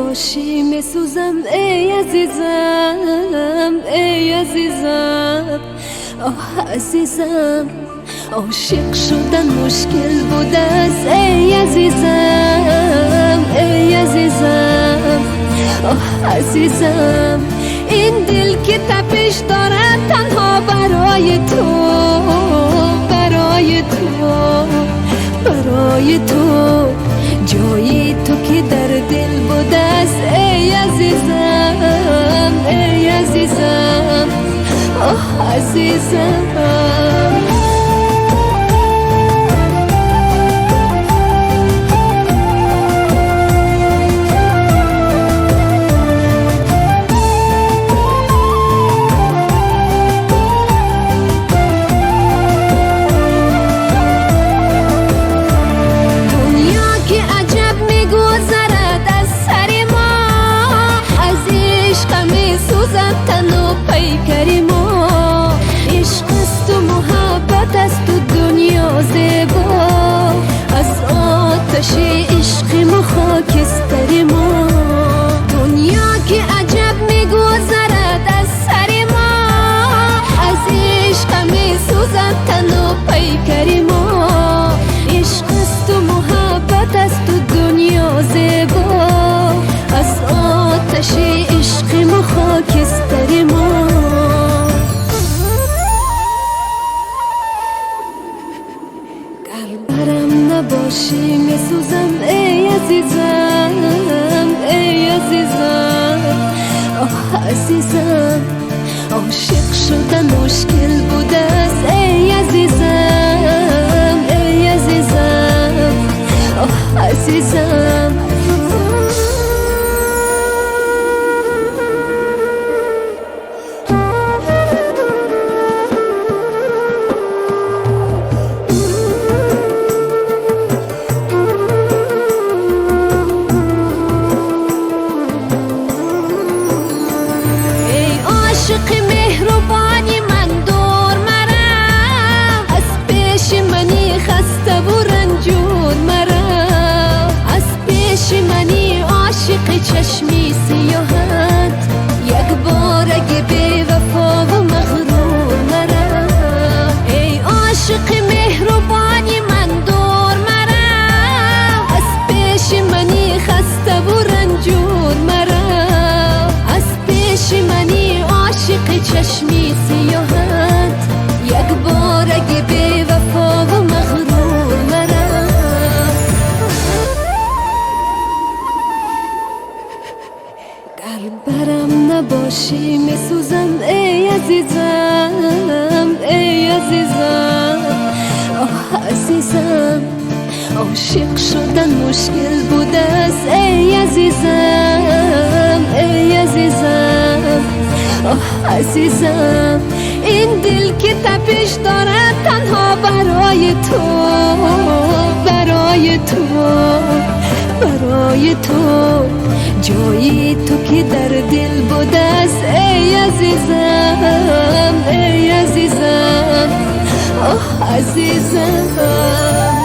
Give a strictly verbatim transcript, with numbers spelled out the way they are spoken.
نباشی میسوزم ای عزیزم، ای عزیزم، آه عزیزم. عاشق شدن مشکل بوده است ای عزیزم، ای عزیزم، آه عزیزم. این دل که تپش دارد تنها برای تو، برای تو، برای تو. جای تو که در دل بوده است ای عزیزم، ای عزیزم، آه عزیزم. تن و پیکر ما عشق است و محبت است و دنیا زیبا، از آتش عشق ما خاکستر ما. دنیا که عجب میگذرد از سر ما، از عشق میسوزد تن و پیکر ما. عشق است و محبت است و دنیا زیبا، از آتش عشق ما خاکستر ما. گر برم نباشی میسوزم ای عزیزم، ای عزیزم، آه عزیزم. عاشق شدن مشکل بوده است ای عزیزم، ای عزیزم، آه عزیزم. عاشق مهربانی من دور مرا، از پیش منی خسته و رنجور مرا. از پیش منی عاشق چشمی سیاهت، یک بارگ بی وفا و مغرور مرا. ای عاشق مهربانی من دور مرا، از پیش منی خسته و رنجور مرا. از پیش منی عاشق چشمی سیاهت، یک بارگ بی وفا و مغرور مرا. گر برم نباشی میسوزم ای عزیزم، ای عزیزم، آه عزیزم. عاشق شدن مشکل بوده است ای عزیزم، ای عزیزم، آه عزیزم. این دل که تپش دارد تنها برای تو، برای تو، برای تو. جای تو که در دل بوده است ای عزیزم، ای عزیزم، آه عزیزم.